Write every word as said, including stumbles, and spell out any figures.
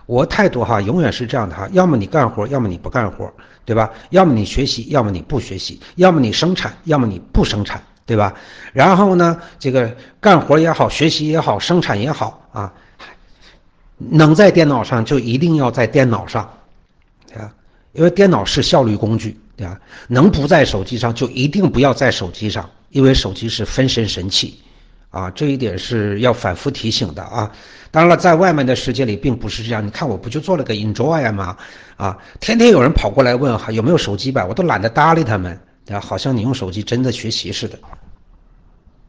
我态度哈永远是这样的哈，要么你干活，要么你不干活，对吧？要么你学习，要么你不学习，要么你生产，要么你不生产，对吧？然后呢，这个干活也好，学习也好，生产也好啊，能在电脑上就一定要在电脑上，对吧？因为电脑是效率工具，对吧？能不在手机上就一定不要在手机上，因为手机是分身神器。啊，这一点是要反复提醒的啊。当然了，在外面的世界里并不是这样。你看，我不就做了个 Enjoy 吗？啊，天天有人跑过来问有没有手机版，我都懒得搭理他们，对吧？好像你用手机真的学习似的。